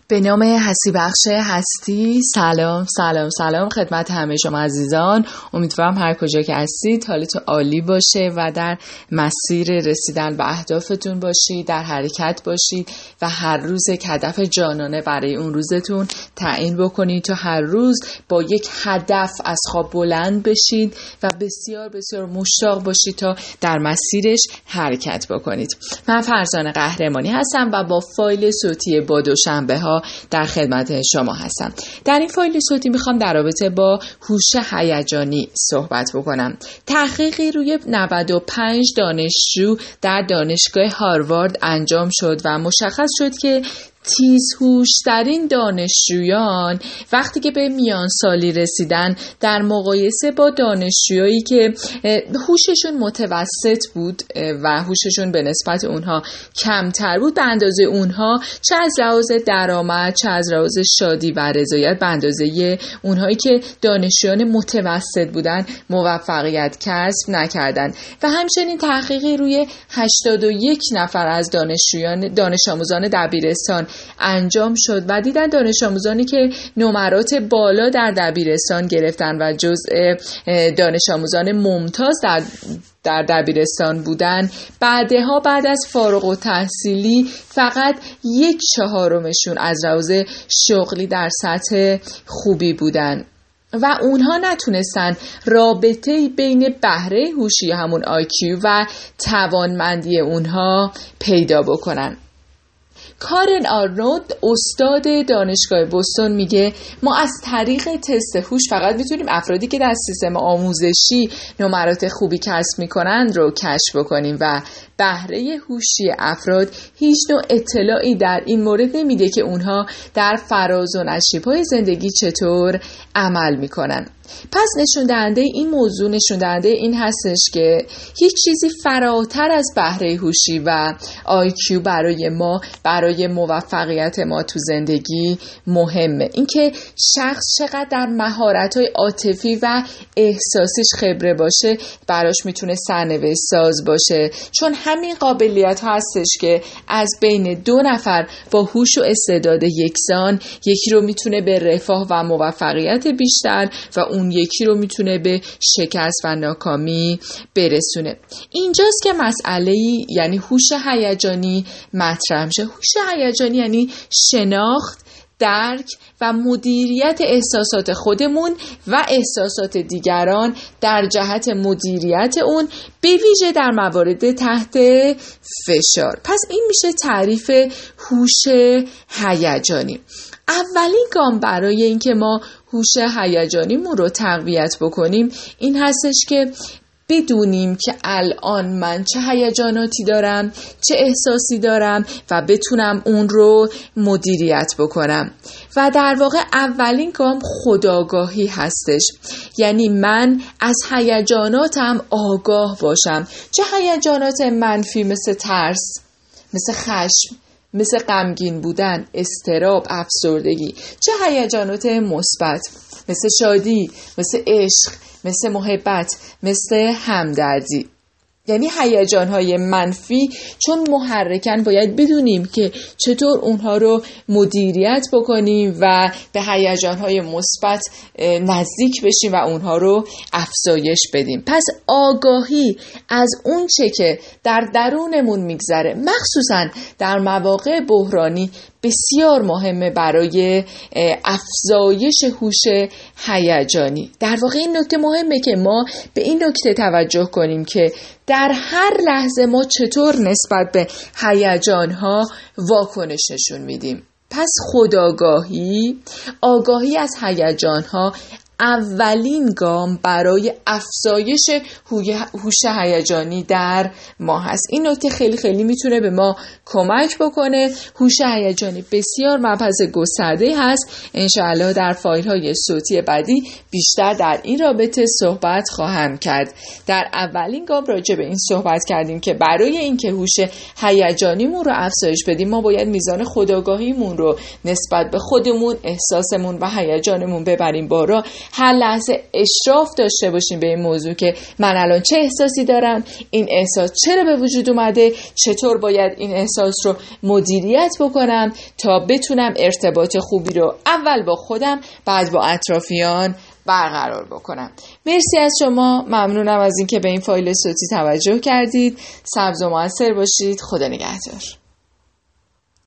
به نام هستی بخش هستی. سلام خدمت همه شما عزیزان. امیدوارم هر کجا که هستید حالتون عالی باشه و در مسیر رسیدن به اهدافتون باشید، در حرکت باشید و هر روز یک هدف جانانه برای اون روزتون تعیین بکنید تا هر روز با یک هدف از خواب بلند بشید و بسیار بسیار مشتاق باشید تا در مسیرش حرکت بکنید. من فرزانه قهرمانی هستم و با فایل صوتی با دوشنبه ها در خدمت شما هستم. در این فایل صوتی میخوام در رابطه با هوش هیجانی صحبت بکنم. تحقیقی روی 95 دانشجو در دانشگاه هاروارد انجام شد و مشخص شد که تیزهوش‌ترین دانشجویان وقتی که به میان سالی رسیدن در مقایسه با دانشجویی که هوششون متوسط بود و هوششون به نسبت اونها کمتر بود، به اندازه اونها چه از لحاظ درآمد چه از لحاظ شادی و رضایت به اندازه اونهایی که دانشجویان متوسط بودن موفقیت کسب نکردن. و همچنین تحقیقی روی 81 نفر از دانش آموزان دبیرستان انجام شد و دیدن دانش آموزانی که نمرات بالا در دبیرستان گرفتن و جزء دانش آموزان ممتاز در دبیرستان بودن، بعد از فارغ التحصیلی فقط 1/4 از لحاظ شغلی در سطح خوبی بودن و اونها نتونستن رابطه بین بهره هوشی همون IQ و توانمندی اونها پیدا بکنن. کارن آرنولد استاد دانشگاه بوستون میگه ما از طریق تست هوش فقط میتونیم افرادی که در سیستم آموزشی نمرات خوبی کسب میکنند رو کشف بکنیم و بهره هوشی افراد هیچ نوع اطلاعی در این مورد نمیده که اونها در فراز و نشیب‌های زندگی چطور عمل میکنن. پس نشون دهنده این هستش که هیچ چیزی فراتر از بهره هوشی و IQ برای موفقیت ما تو زندگی مهمه. اینکه شخص چقدر در مهارت‌های عاطفی و احساسیش خبره باشه براش میتونه سرنوشت ساز باشه، چون همین قابلیت هستش که از بین 2 نفر با هوش و استعداد یکسان یکی رو میتونه به رفاه و موفقیت بیشتر و اون یکی رو میتونه به شکست و ناکامی برسونه. اینجاست که مسئله‌ای یعنی هوش هیجانی مطرح میشه. هوش هیجانی یعنی شناخت، درک و مدیریت احساسات خودمون و احساسات دیگران در جهت مدیریت اون به ویژه در موارد تحت فشار. پس این میشه تعریف هوش هیجانی. اولین گام برای اینکه ما هوش هیجانیمون رو تقویت بکنیم این هستش که بدونیم که الان من چه هیجاناتی دارم، چه احساسی دارم و بتونم اون رو مدیریت بکنم. و در واقع اولین گام خودآگاهی هستش، یعنی من از هیجاناتم آگاه باشم. چه هیجانات منفی مثل ترس، مثل خشم، مثل غمگین بودن، اضطراب، افسردگی، چه هیجانات مثبت مثل شادی، مثل عشق، مثل محبت، مثل همدردی. یعنی هیجان‌های منفی چون محرکن باید بدونیم که چطور اونها رو مدیریت بکنیم و به هیجان‌های مثبت نزدیک بشیم و اونها رو افزایش بدیم. پس آگاهی از اون چه که در درونمون میگذره، مخصوصاً در مواقع بحرانی، بسیار مهمه برای افزایش هوش هیجانی. در واقع این نکته مهمه که ما به این نکته توجه کنیم که در هر لحظه ما چطور نسبت به هیجان‌ها واکنش نشون میدیم. پس آگاهی از هیجان‌ها اولین گام برای افزایش هوش هیجانی در ما هست. این نکته خیلی خیلی میتونه به ما کمک بکنه. هوش هیجانی بسیار مبحث گسترده هست. انشاءالله در فایل های صوتی بعدی بیشتر در این رابطه صحبت خواهم کرد. در اولین گام راجع به این صحبت کردیم که برای اینکه هوش هیجانیمون رو افزایش بدیم ما باید میزان خودآگاهیمون رو نسبت به خودمون، احساسمون و هیجانمون ببریم بالا هر لحظه اشراف داشته باشیم به این موضوع که من الان چه احساسی دارم، این احساس چرا به وجود اومده، چطور باید این احساس رو مدیریت بکنم تا بتونم ارتباط خوبی رو اول با خودم بعد با اطرافیان برقرار بکنم. مرسی از شما، ممنونم از اینکه به این فایل صوتی توجه کردید. سبز و موثر باشید. خدا نگهدار.